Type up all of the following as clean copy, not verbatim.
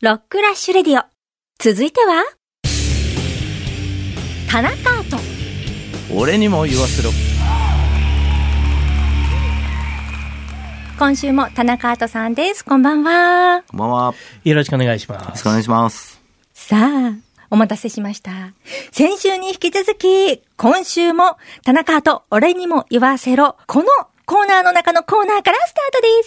ロックラッシュレディオ。続いては田中アート。 俺にも言わせろ。 今週も田中アートさんです。こんばんは。 こんばんは。 よろしくお願いします。 よろしくお願いします。 さあ、お待たせしました。先週に引き続き、今週も田中アート、俺にも言わせろ。このコーナーの中のコーナーからスタートです。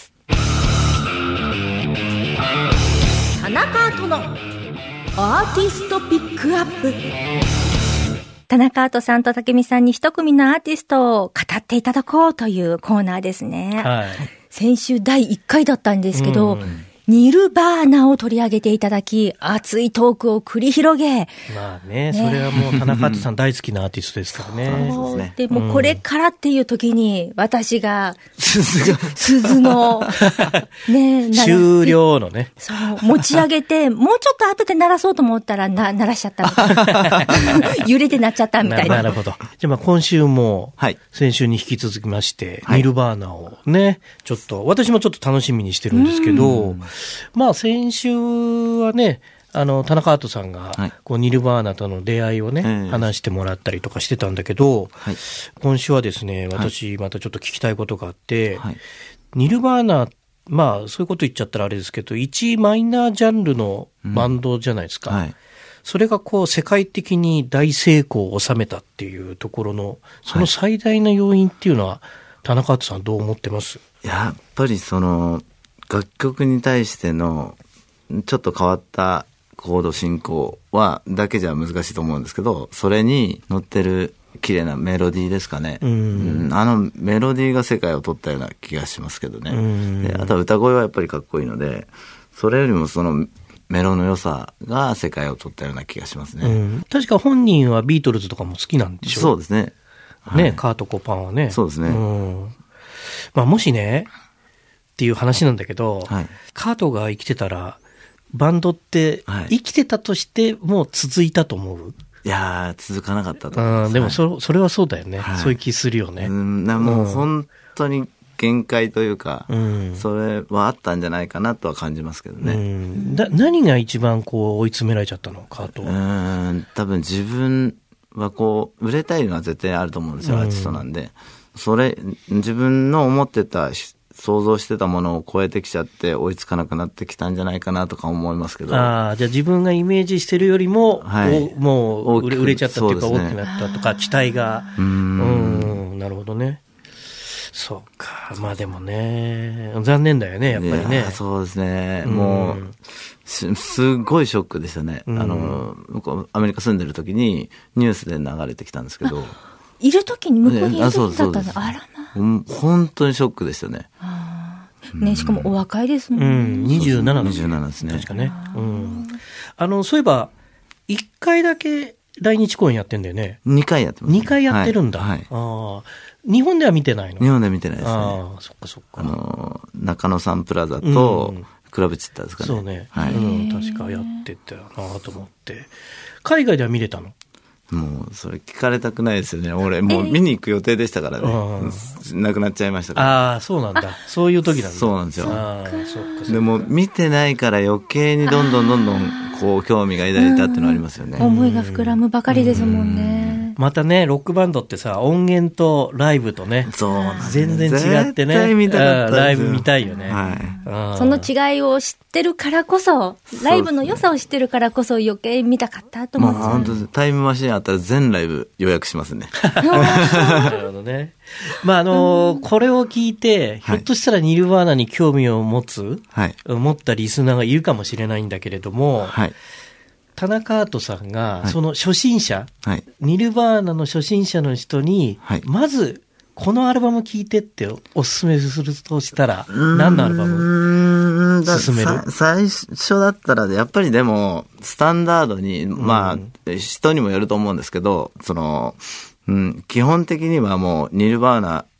田中アートのアーティストピックアップ。田中アートさんと武美さんに一組のアーティストを語っていただこうというコーナーですね。 はい。 先週第1回だったんですけど、ニルバーナを取り上げていただき、熱いトークを繰り広げ。 まあね、それはもう田中アートさん大好きなアーティストですからね。 そうですね。でもこれからっていう時に、私が、鈴の、ね、 終了のね。 そう、持ち上げて、もうちょっと後で鳴らそうと思ったら、鳴らしちゃったみたいな。揺れて鳴っちゃったみたいな。 なるほど。じゃあまあ今週も、先週に引き続きまして、ニルバーナをね、ちょっと、私もちょっと楽しみにしてるんですけど、まあ先週はね、田中アートさんが、こうニルバーナとの出会いをね、話してもらったりとかしてたんだけど、今週はですね、私またちょっと聞きたいことがあって、ニルバーナ、まあそういうこと言っちゃったらあれですけど、一マイナージャンルのバンドじゃないですか。それがこう世界的に大成功を収めたっていうところの、その最大の要因っていうのは、田中アートさんどう思ってます？ やっぱりその、楽曲に対してのちょっと変わったコード進行はだけじゃ難しいと思うんですけど、それに乗ってる綺麗なメロディーですかね。あのメロディーが世界を取ったような気がしますけどね。であとは歌声はやっぱりかっこいいので、それよりもそのメロの良さが世界を取ったような気がしますね。 確か本人はビートルズとかも好きなんでしょう。 そうですね。 ね、カート・コパンはね。 そうですね。 まあもしね、っていう話なんだけど、カートが生きてたらバンドって生きてたとしても続いたと思う？ いやー、続かなかったと思います。 でもそれはそうだよね。そういう気するよね。 もう本当に限界というか、それはあったんじゃないかなとは感じますけどね。 何が一番こう追い詰められちゃったの？カートは。 多分自分はこう売れたいのは絶対あると思うんですよ、アーティストなんで。それ自分の思ってた想像してたものを超えてきちゃって追いつかなくなってきたんじゃないかなとか思いますけど。 じゃあ自分がイメージしてるよりも、もう売れちゃったっていうか大きくなったとか期待が。なるほどね。そうか。まあでもね、残念だよね、やっぱりね。 そうですね。もう、すごいショックでしたね。アメリカ住んでる時にニュースで流れてきたんですけど。 いる時に向こうにいる時だったの。あらま。 本当にショックでしたね。 ね、しかもお若いですもんね。 27ですね。 確かね。そういえば、1回だけ来日公演やってんだよね。 2回やってます。 2回やってるんだ。日本では見てないの？ 日本では見てないですね。 そっかそっか。 中野サンプラザとクラブチッターですかね。 そうね。確かやってたよなと思って。海外では見れたの？ もうそれ聞かれたくないですよね。俺もう見に行く予定でしたからね。なくなっちゃいましたから。 そうなんだ。そういう時なんだ。 そうなんですよ。でも見てないから余計にどんどんこう興味が抱いたっていうのはありますよね。 思いが膨らむばかりですもんね。 またね、ロックバンドってさ、音源とライブとね、全然違ってね、ライブ見たいよね。 その違いを知ってるからこそ、ライブの良さを知ってるからこそ余計見たかったと思うんですよ。 本当タイムマシンあったら全ライブ予約しますね。 なるほどね。まあこれを聞いて、ひょっとしたらニルバーナに興味を持ったリスナーがいるかもしれないんだけれども、田中アートさんが、その初心者、ニルバーナの初心者の人に、まず、このアルバム聴いてっておすすめするとしたら、何のアルバム勧める？ 最初だったら、やっぱりでも、スタンダードに、まあ、人にもよると思うんですけど、基本的にはもう、ニルバーナ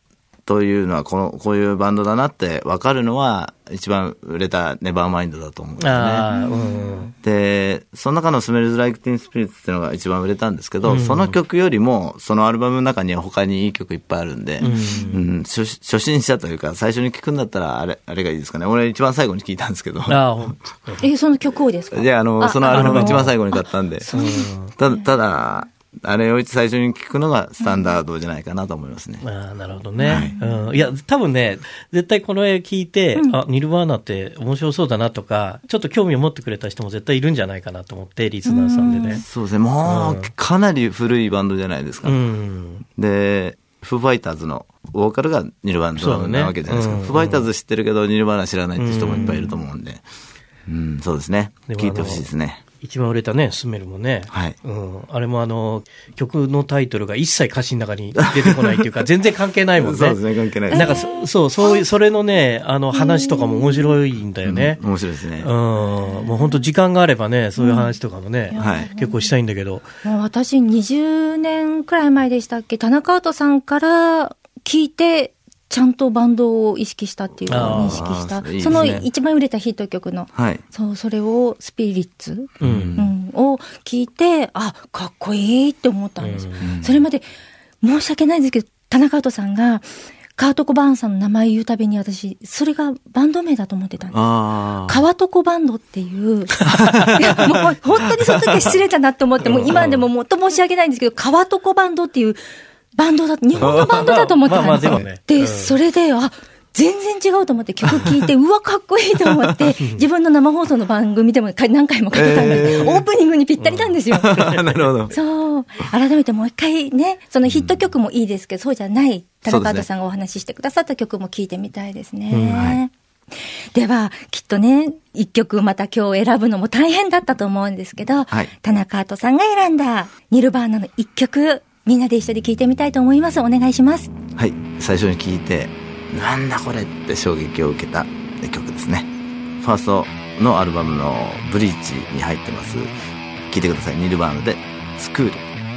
というのはこういうバンドだなって分かるのは一番売れたネバーマインドだと思うんですね。で、その中のスメルズ・ライク・ティン・スピリッツっていうのが一番売れたんですけど、その曲よりもそのアルバムの中には他にいい曲いっぱいあるんで、初心者というか最初に聴くんだったらあれがいいですかね。俺一番最後に聴いたんですけど。 その曲をですか？ いや、そのアルバム一番最後に買ったんで。ただ、あれを最初に聞くのがスタンダードじゃないかなと思いますね。 なるほどね。いや、多分ね、絶対この絵聞いて、ニルバーナって面白そうだなとか、ちょっと興味を持ってくれた人も絶対いるんじゃないかなと思って、リスナーさんでね。 そうですね。もう、かなり古いバンドじゃないですか。で、フーファイターズのボーカルがニルバーナなわけじゃないですか。フーファイターズ知ってるけど、ニルバーナ知らないって人もいっぱいいると思うんで。そうですね。聞いてほしいですね。 一番売れたね、スメルもね。 はい。 あれも曲のタイトルが一切歌詞の中に出てこないっていうか、全然関係ないもんね。 そうですね、関係ないです。 なんかそれのね、話とかも面白いんだよね。 面白いですね。 もう本当時間があればね、そういう話とかもね、結構したいんだけど。 もう私20年くらい前でしたっけ、田中アートさんから聞いて、ちゃんとバンドを意識したっていうか認識した。その一番売れたヒット曲の、それをスピリッツ、を聞いて、かっこいいって思ったんですよ。それまで申し訳ないんですけど、田中アートさんがカートコバーンさんの名前言うたびに私、それがバンド名だと思ってたんです。川床バンドっていう。いや、もう本当にその時は失礼だなと思って、もう今でももっと申し訳ないんですけど、川床バンドっていうバンドだ、日本のバンドだと思ってたんですよ。で、それで、全然違うと思って曲聴いて、うわ、かっこいいと思って、自分の生放送の番組でも何回もかけたんで、オープニングにぴったりなんですよ。 なるほど。 そう。改めてもう一回ね、そのヒット曲もいいですけど、そうじゃない、田中アートさんがお話ししてくださった曲も聴いてみたいですね。では、きっとね、一曲また今日選ぶのも大変だったと思うんですけど、田中アートさんが選んだニルバーナの一曲、みんなで一緒に聴いてみたいと思います。お願いします。 はい。最初に聴いて、なんだこれって衝撃を受けた曲ですね。ファーストのアルバムのブリーチに入ってます。聴いてください。ニルバーナでスクール。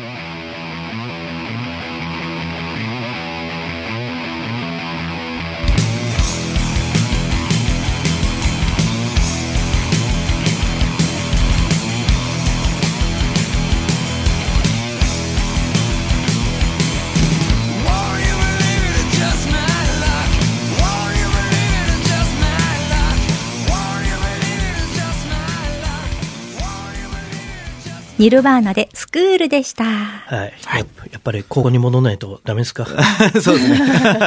ニルバーナでスクールでした。 はい。やっぱりここに戻らないとダメですか？ そうですね。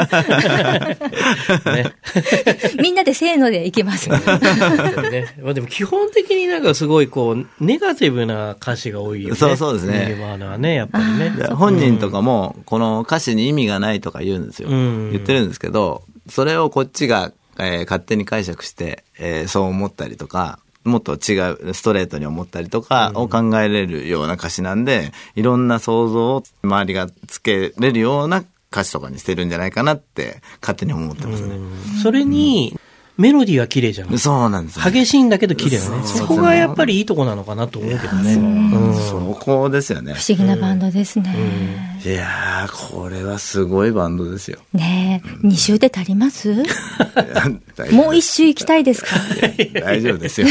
みんなでせーのでいきます。 ね、でも基本的になんかすごいこう、ネガティブな歌詞が多いよね。 そうですね。 ニルバーナはね、やっぱりね。 本人とかも、この歌詞に意味がないとか言うんですよ。言ってるんですけど、それをこっちが、勝手に解釈して、そう思ったりとか、もっと違うストレートに思ったりとかを考えれるような歌詞なんで、いろんな想像を周りがつけれるような歌詞とかにしてるんじゃないかなって勝手に思ってますね。 それにメロディーが綺麗じゃん。 そうなんですよ。 激しいんだけど綺麗だね。そこがやっぱりいいとこなのかなと思うけどね。 そこですよね。 不思議なバンドですね。 いやー、これはすごいバンドですよ。 ねえ、2週で足ります？もう1週行きたいですか？ 大丈夫ですよ。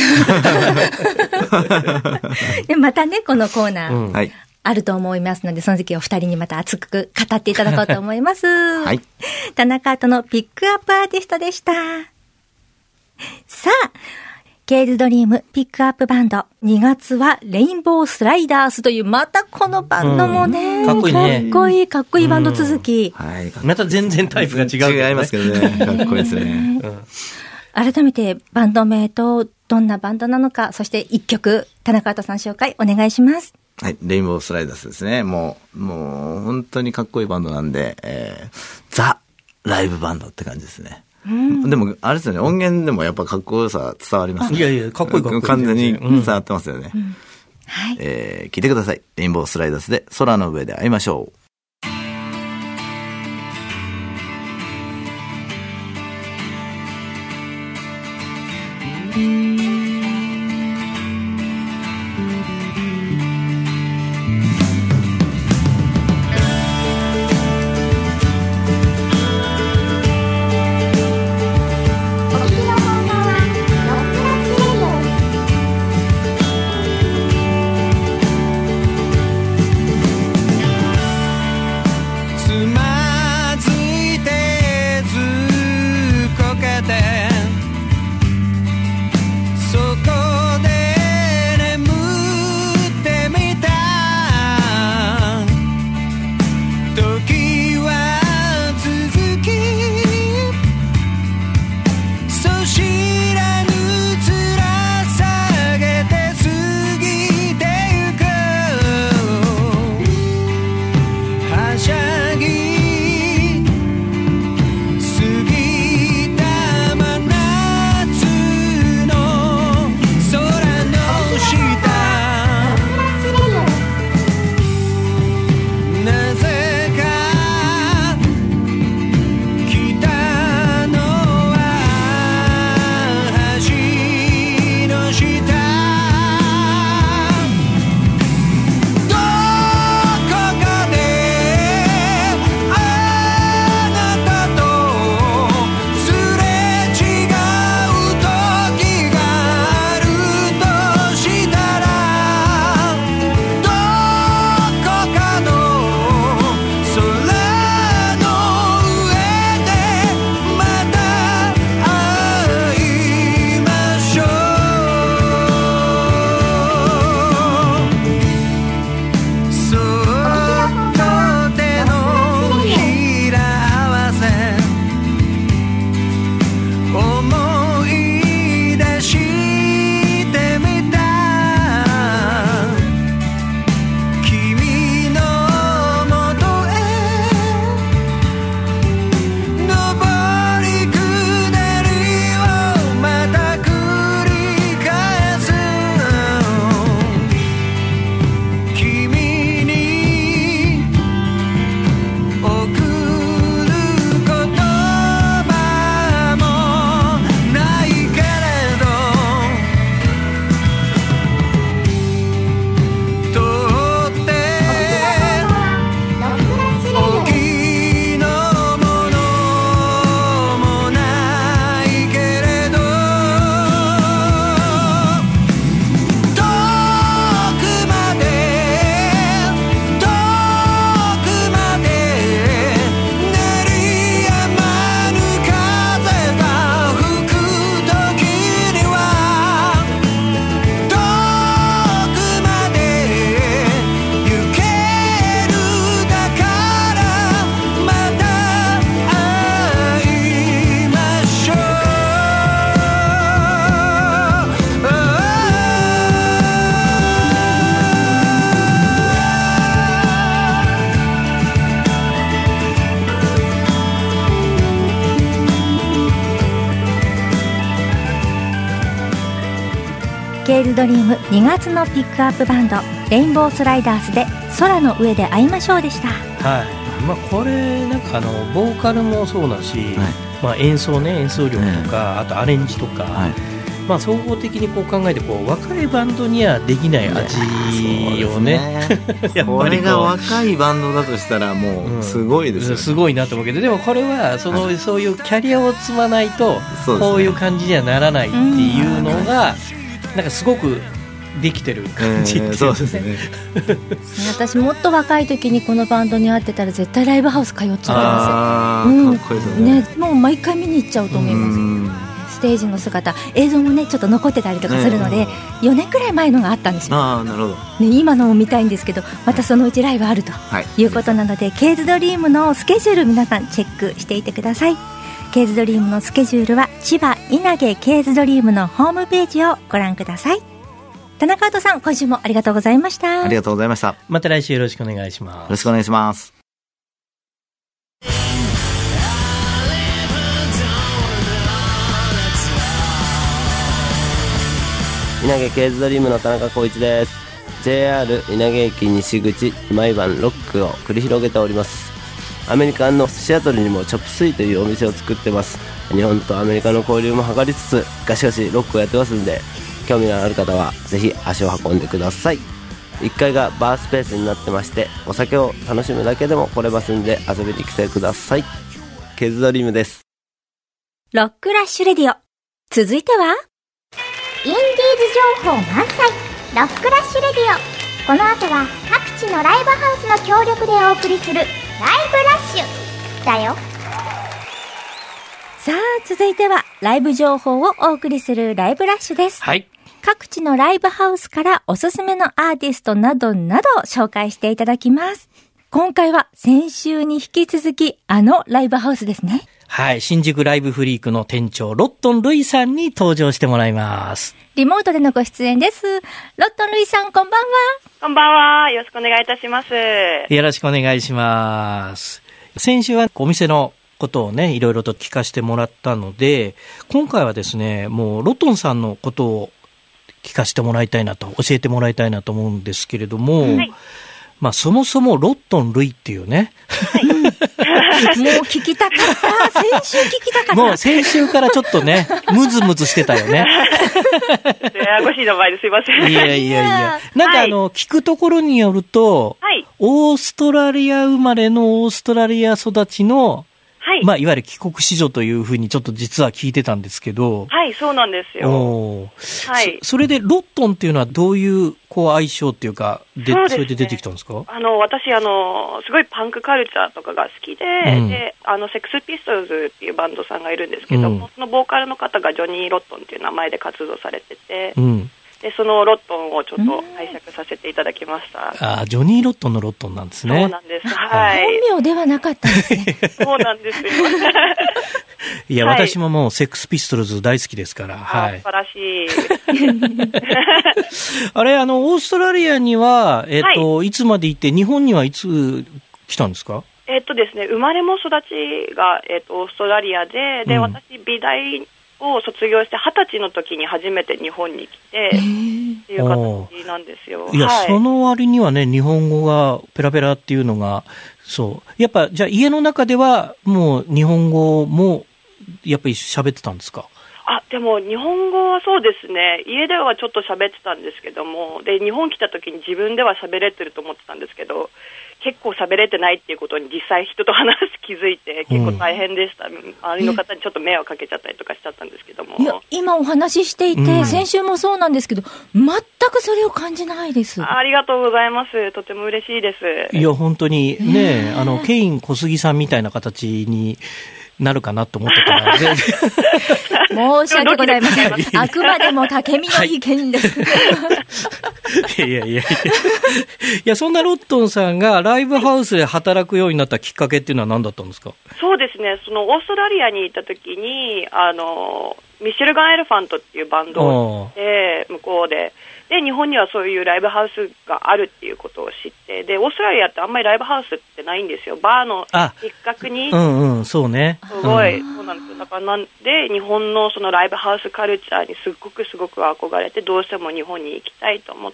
でまたね、このコーナー、あると思いますので、その時お二人にまた熱く語っていただこうと思います。はい。田中アートのピックアップアーティストでした。さあ、ケーズドリームピックアップバンド。2月はレインボースライダースという、またこのバンドもね、 かっこいいね。 かっこいいバンド続き。 はい。また全然タイプが違う、 違いますけどね。かっこいいですね。 改めてバンド名とどんなバンドなのか、そして一曲、田中アートさん紹介お願いします。 はい。レインボースライダースですね。もう本当にかっこいいバンドなんで、ザ・ライブバンドって感じですね。でも、あれですよね、音源でもやっぱかっこよさ伝わりますね。 いやいや、かっこいいかっこいい。 完全に伝わってますよね。 はい。 聞いてください。レインボースライダースで空の上で会いましょう。 ケーズドリーム2月のピックアップバンドレインボースライダースで空の上で会いましょうでした。 はい。これなんかボーカルもそうだし、演奏ね、演奏力とか、あとアレンジとか、総合的にこう考えて若いバンドにはできない味をねやっぱりこれが若いバンドだとしたらもうすごいですよね、 すごいなと思うけど、でもこれはそういうキャリアを積まないとこういう感じにはならないっていうのがなんかすごくできてる感じっていう、 そうですね私もっと若い時にこのバンドに会ってたら絶対ライブハウス通っちゃうんですよ。かっこいいですね。もう毎回見に行っちゃうと思います。ステージの姿、映像もねちょっと残ってたりとかするので、4年くらい前のがあったんですよ。 なるほど、 今のを見たいんですけど、またそのうちライブあるということなので、ケーズドリームのスケジュール皆さんチェックしていてください。ケーズドリームのスケジュールは千葉稲毛ケーズドリームのホームページをご覧ください。田中アートさん、今週もありがとうございました。 ありがとうございました。 また来週よろしくお願いします。 よろしくお願いします。 稲毛ケーズドリームの田中浩一です。 JR 稲毛駅西口毎晩ロックを繰り広げております。アメリカのシアトルにもチョップスイというお店を作ってます。日本とアメリカの交流も図りつつガシガシロックをやってますんで、興味のある方はぜひ足を運んでください。1階がバースペースになってまして、お酒を楽しむだけでも来れますんで遊びに来てください。ケーズドリームです。 ロックラッシュレディオ、続いてはインディーズ情報満載ロックラッシュレディオ。この後は各地のライブハウスの協力でお送りするライブラッシュだよ。 さあ続いてはライブ情報をお送りするライブラッシュです。 はい。 各地のライブハウスからおすすめのアーティストなどなど紹介していただきます。今回は先週に引き続きライブハウスですね。 はい。新宿ライブフリークの店長ロットンルイさんに登場してもらいます。 リモートでのご出演です。ロットンルイさん、こんばんは。 こんばんは。よろしくお願いいたします。 よろしくお願いします。先週はお店のことをね、いろいろと聞かせてもらったので、今回はですね、もうロットンさんのことを聞かせてもらいたいなと、教えてもらいたいなと思うんですけれども、はい、そもそもロットンルイっていうね、 はい、もう聞きたかった。先週聞きたかった。 もう先週からちょっとね、ムズムズしてたよね。 ややこしい名前ですいません。 いや。なんか聞くところによると、はい、オーストラリア生まれのオーストラリア育ちの、はい。いわゆる帰国子女というふうにちょっと実は聞いてたんですけど。 はい、そうなんですよ。 はい。それでロットンっていうのはどういう相性っていうかそれで出てきたんですか？ 私すごいパンクカルチャーとかが好きで、でセックスピストルズっていうバンドさんがいるんですけども、そのボーカルの方がジョニー・ロットンっていう名前で活動されてて、でそのロットンをちょっと拝借させていただきました。 ジョニー・ロットンのロットンなんですね。 そうなんです。はい。 本名ではなかったんですね。 そうなんですよ。 いや、私ももうセックスピストルズ大好きですから。はい。 素晴らしい。 あれ、オーストラリアには、いつまで行って、日本にはいつ来たんですか？ ですね、生まれも育ちが、オーストラリアで、私、美大を卒業して20歳の時に初めて日本に来てっていう形なんですよ。 いや、その割にはね、日本語がペラペラっていうのが、そう。やっぱ、じゃあ家の中ではもう日本語もやっぱり喋ってたんですか？ でも日本語はそうですね、家ではちょっと喋ってたんですけども、で日本来た時に自分では喋れてると思ってたんですけど、結構喋れてないっていうことに実際人と話す気づいて結構大変でした。周りの方にちょっと迷惑かけちゃったりとかしちゃったんですけども。 いや、今お話ししていて、先週もそうなんですけど、全くそれを感じないです。 ありがとうござざいます。とても嬉しいです。 いや本当にね、ケイン小杉さんみたいな形になるかなと思ってたら申し訳ございません。あくまでも竹見の意見です。 いやそんなロットンさんがライブハウスで働くようになったきっかけっていうのは何だったんですか？ そうですね、そのオーストラリアに行った時にミシェルガン・エレファントっていうバンドで向こうで日本にはそういうライブハウスがあるっていうことを知って、でオーストラリアってあんまりライブハウスってないんですよ。バーの一角にそうね、 すごい、そうなんですよ。だからなんで日本のそのライブハウスカルチャーにすごく憧れて、どうしても日本に行きたいと思って、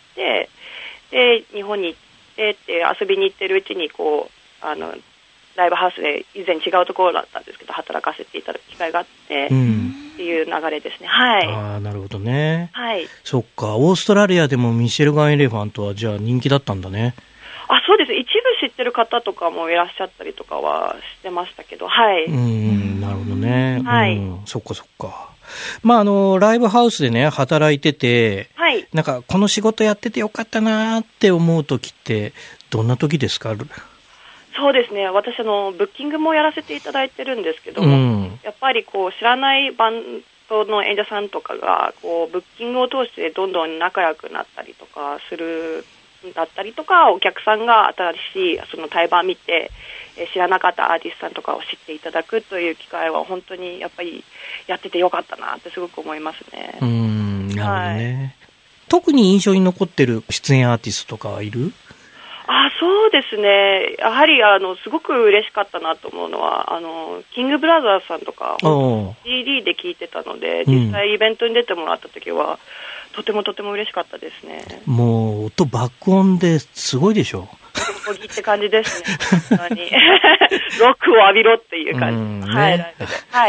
で日本に行ってって遊びに行ってるうちにこうライブハウスで以前違うところだったんですけど働かせていただく機会があって、っていう流れですね。はい。 ああ、なるほどね。 はい。 そっか、オーストラリアでもミシェルガン・エレファントはじゃあ人気だったんだね。 あ、そうです。一部知ってる方とかもいらっしゃったりとかはしてましたけど、はい。 なるほどね。 はい。 そっかそっか。まあライブハウスでね働いてて、 はい。 なんかこの仕事やっててよかったなって思う時ってどんな時ですか？ そうですね、私ブッキングもやらせていただいてるんですけども、やっぱりこう知らないバンドの演者さんとかがこうブッキングを通してどんどん仲良くなったりとかするだったりとか、お客さんが新しいその対バン見て知らなかったアーティストさんとかを知っていただくという機会は本当にやっぱりやっててよかったなってすごく思いますね。 なるほどね。特に印象に残ってる出演アーティストとかはいる？ そうですね、やはりすごく嬉しかったなと思うのはキングブラザーズさんとか CD で聴いてたので、実際イベントに出てもらった時はとても嬉しかったですね。 もう音爆音ですごいでしょ。 小木って感じですね。本当にロックを浴びろっていう感じ、はい、はい、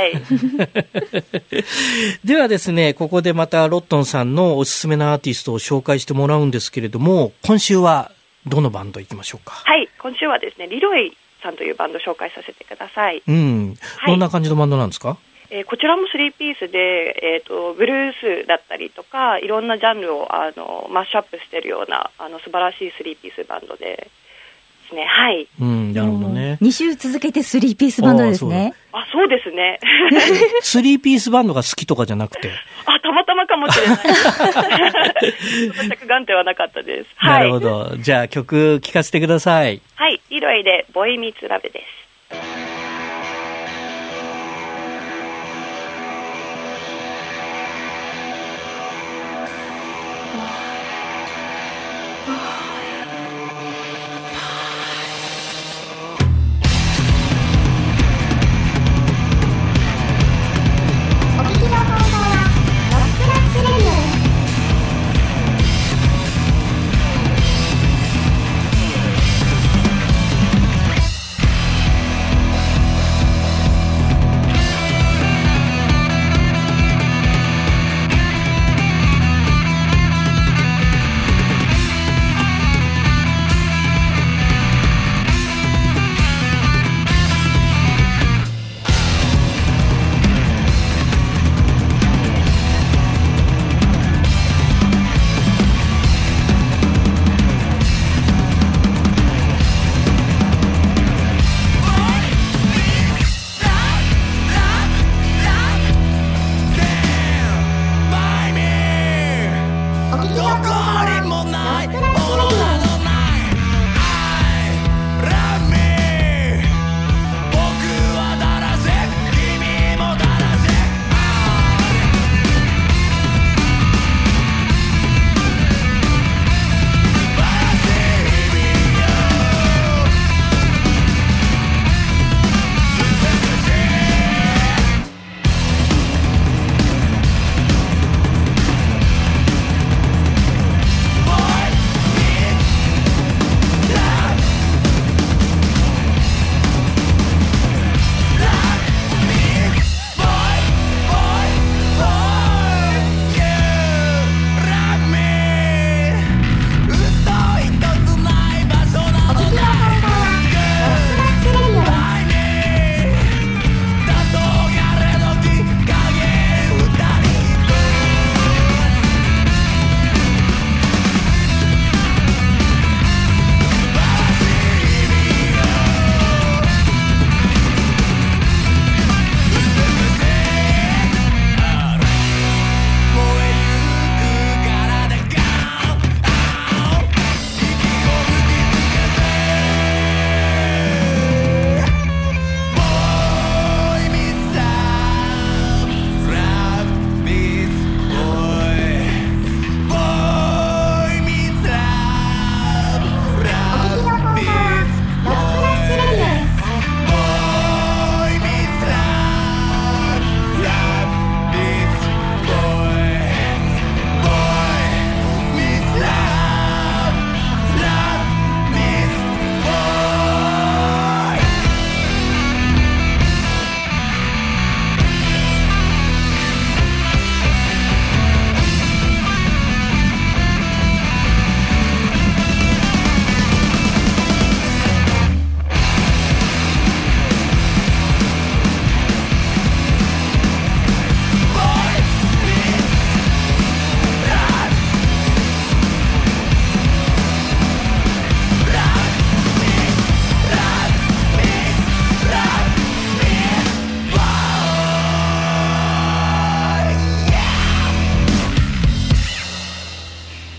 ではですね、ここでまたロットンさんのおすすめのアーティストを紹介してもらうんですけれども、今週はどのバンド行きましょうか？ はい、今週はですね、リロイさんというバンドを紹介させてください。 どんな感じのバンドなんですか？ こちらも3ピースで、ブルースだったりとかいろんなジャンルをマッシュアップしているような素晴らしい3ピースバンドですね。はい。 なるほどね。 2週続けて3ピースバンドですね。 そうですね。 3ピースバンドが好きとかじゃなくて。 たまたまかもしれない。着眼点はなかったです。 なるほど。じゃあ曲聴かせてください。 はい。リロイでボーイミーツラブです。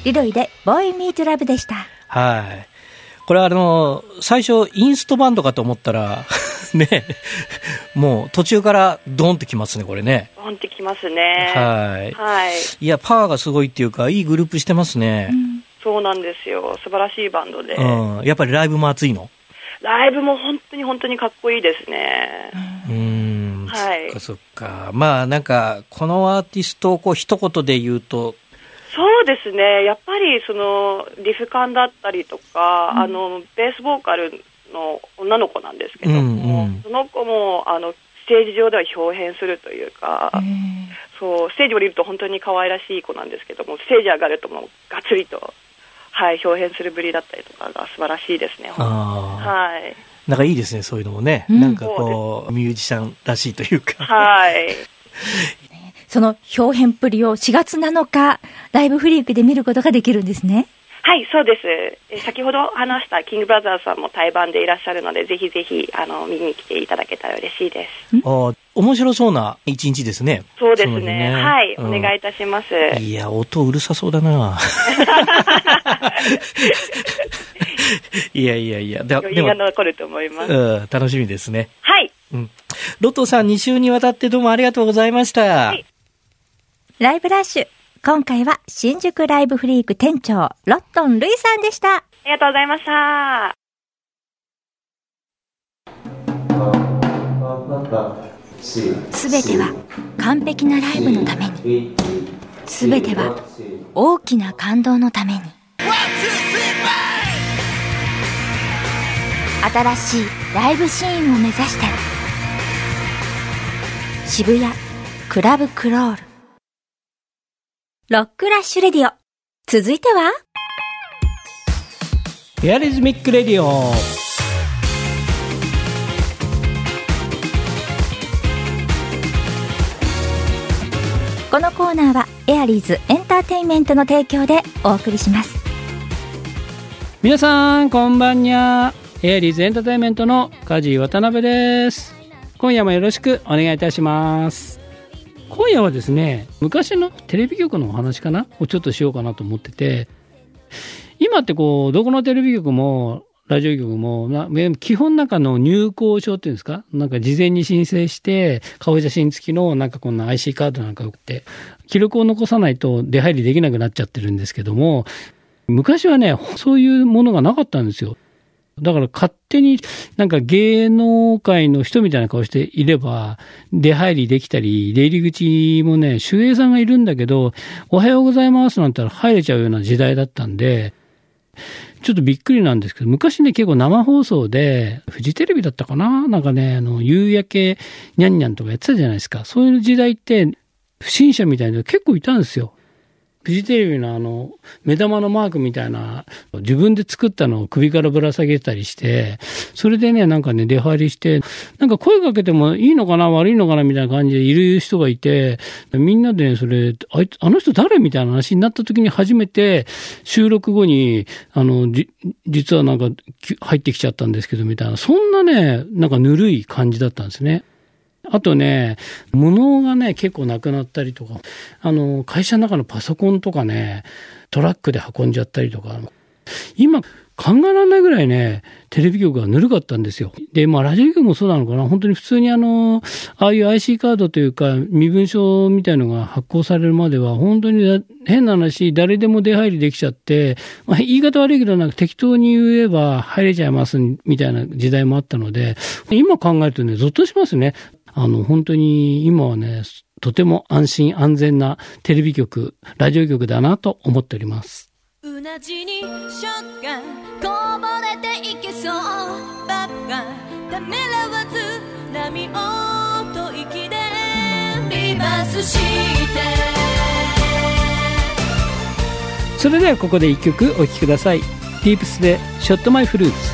リロイでボーイミートラブでした。 はい。これ最初インストバンドかと思ったら、ね、もう途中からドンってきますね、これね。 ドンってきますね。 はい。 はい。 いや、パワーがすごいっていうか、いいグループしてますね。 そうなんですよ。素晴らしいバンドで。 やっぱりライブも熱いの？ ライブも本当にかっこいいですね。 はい。そっか。まあなんか、このアーティストを一言で言うと、 そうですね。やっぱりリフ感だったりとか、ベースボーカルの女の子なんですけども、その子もステージ上では表変するというか、そうステージ降りると本当に可愛らしい子なんですけども、ステージ上がるともうガッツリと、はい、表変するぶりだったりとかが素晴らしいですね。はい。 なんかいいですね、そういうのもね。なんかこうミュージシャンらしいというか。 はい。 その表現ぶりを4月7日ライブフリークで見ることができるんですね。 はい、そうです。先ほど話したキングブラザーズさんも対バンでいらっしゃるので、ぜひぜひ見に来ていただけたら嬉しいです。 面白そうな一日ですね。 そうですね。はい、お願いいたします。 いや、音うるさそうだな。いや。 余韻が残ると思います。 楽しみですね。 はい。 ロトさん2週にわたってどうもありがとうございました。はい、 ライブラッシュ。今回は新宿ライブフリーク店長ロットンルイさんでした。 ありがとうございました。 すべては完璧なライブのために、すべては大きな感動のために。新しいライブシーンを目指して渋谷クラブクロールロックラッシュレディオ。続いてはエアリズミックレディオ。 このコーナーはエアリーズエンターテインメントの提供でお送りします。 皆さんこんばんにゃ。エアリーズエンターテインメントの梶渡辺です。今夜もよろしくお願いいたします。今夜はですね、昔のテレビ局のお話かなをちょっとしようかなと思ってて、今ってどこのテレビ局もラジオ局も基本入構証っていうんですか、事前に申請して顔写真付きのこんな IC カードなんか送って記録を残さないと出入りできなくなっちゃってるんですけども、昔はねそういうものがなかったんですよ。だから勝手に芸能界の人みたいな顔していれば出入りできたり、出入り口もね守衛さんがいるんだけど、おはようございますなんて言ったら入れちゃうような時代だったんで、ちょっとびっくりなんですけど、昔ね結構生放送でフジテレビだったかな、夕焼けにゃんにゃんとかやってたじゃないですか。そういう時代って不審者みたいなの結構いたんですよ。フジテレビの目玉のマークみたいな自分で作ったのを首からぶら下げたりして、それでね出入りして声かけてもいいのかな悪いのかなみたいな感じでいる人がいて、みんなでそれあの人誰みたいな話になった時に初めて収録後に実は入ってきちゃったんですけどみたいな、そんなねぬるい感じだったんですね。あとね、物がね、結構なくなったりとか、会社の中のパソコンとかね、トラックで運んじゃったりとか、今考えられないぐらいね、テレビ局がぬるかったんですよ。で、ラジオ局もそうなのかな、本当に普通にああいう IC カードというか、身分証みたいのが発行されるまでは、本当に変な話、誰でも出入りできちゃって、言い方悪いけど適当に言えば入れちゃいますみたいな時代もあったので、今考えるとね、ゾッとしますね。本当に今はね、とても安心安全なテレビ局、ラジオ局だなと思っております。 うなじにショッガンこぼれていけそうバカためらわず波音息でリバースして、 それではここで一曲お聴きください。ディープスでショットマイフルーツ。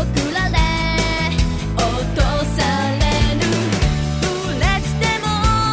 「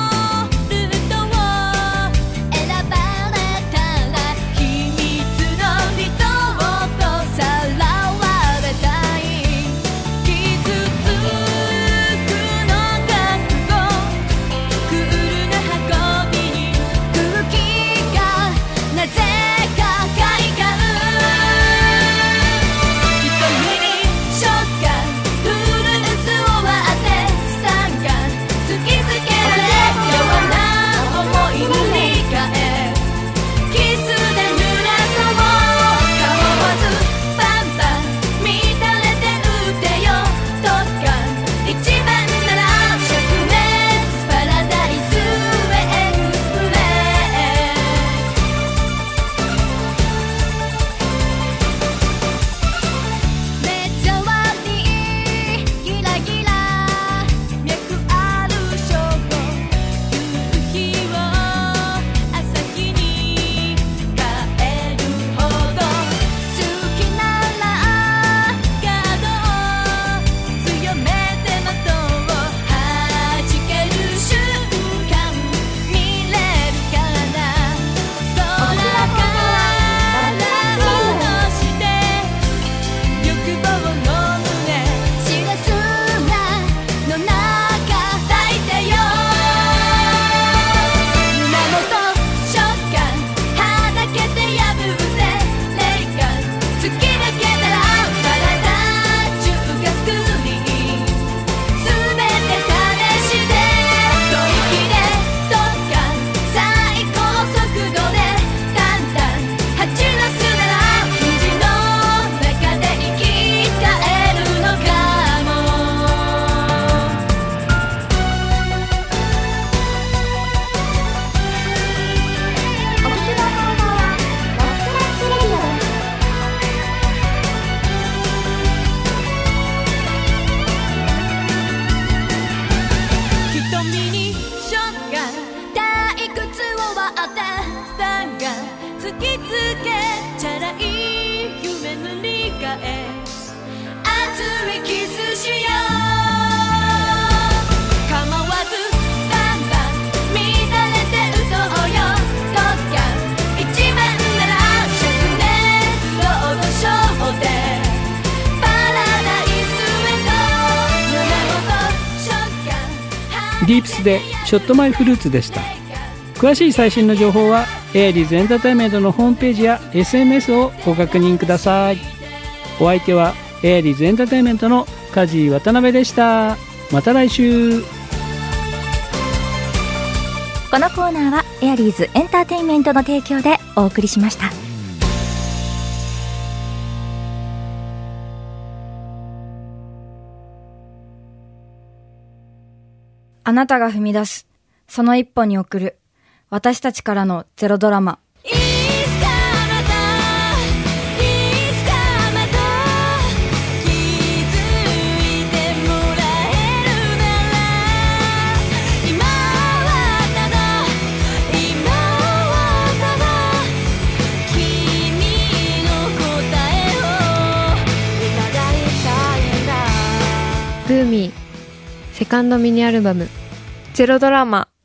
きつけチャラい夢塗り替え熱いキスしよう構わずバンバン乱れて歌おうよドッキャン一面なら灼熱ロードショーでパラダイスへと胸元ショッカーディープスでショットマイフルーツでした。詳しい最新の情報はエアリーズエンターテインメントのホームページや SNS をご確認ください。お相手はエアリーズエンターテインメントの梶渡辺でした。また来週。 このコーナーはエアリーズエンターテインメントの提供でお送りしました。 あなたが踏み出すその一歩に送る私たちからのゼロドラマ。 いつかまたいつかまた気づいてもらえるなら今はただ君の答えをいただいたんだ。 ブーミーセカンドミニアルバムゼロドラマ